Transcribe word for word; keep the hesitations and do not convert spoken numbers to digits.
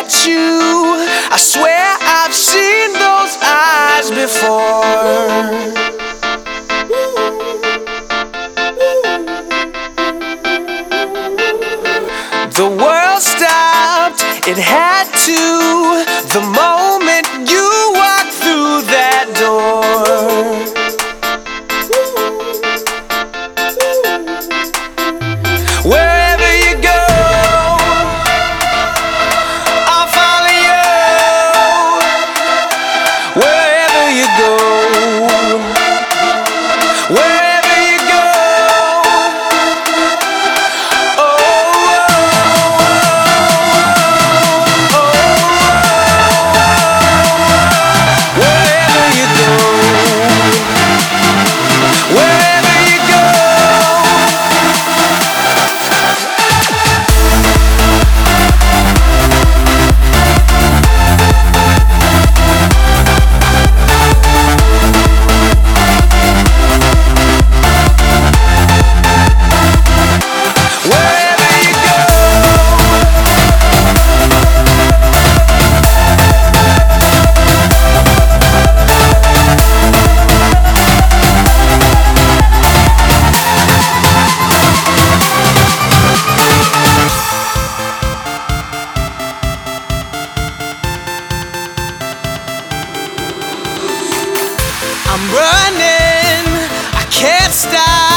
at you. I swear I've seen those eyes before. The world stopped, it had to, the moment you walked through that door. Wherever you go, I'll follow you. Wherever you go, wherever you go. Oh, oh, oh, wherever you go, wherever you go. I'm running, I can't stop.